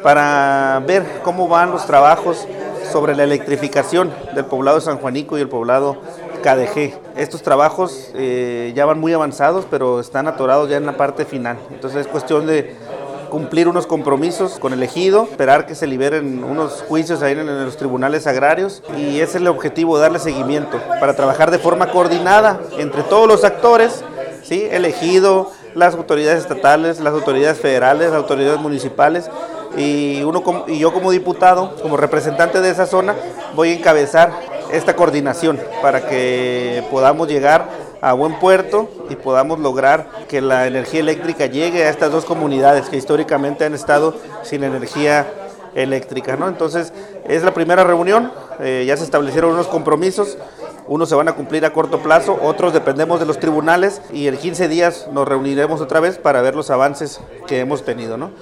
para ver cómo van los trabajos sobre la electrificación del poblado de San Juanico y el poblado KDG. Estos trabajos ya van muy avanzados, pero están atorados ya en la parte final. Entonces es cuestión de cumplir unos compromisos con el ejido, esperar que se liberen unos juicios ahí en los tribunales agrarios, y ese es el objetivo, darle seguimiento para trabajar de forma coordinada entre todos los actores, ¿sí? El ejido, las autoridades estatales, las autoridades federales, las autoridades municipales, y yo como diputado, como representante de esa zona, voy a encabezar esta coordinación para que podamos llegar a buen puerto y podamos lograr que la energía eléctrica llegue a estas dos comunidades que históricamente han estado sin energía eléctrica, ¿no? Entonces es la primera reunión, ya se establecieron unos compromisos, unos se van a cumplir a corto plazo, otros dependemos de los tribunales, y en 15 días nos reuniremos otra vez para ver los avances que hemos tenido, ¿no?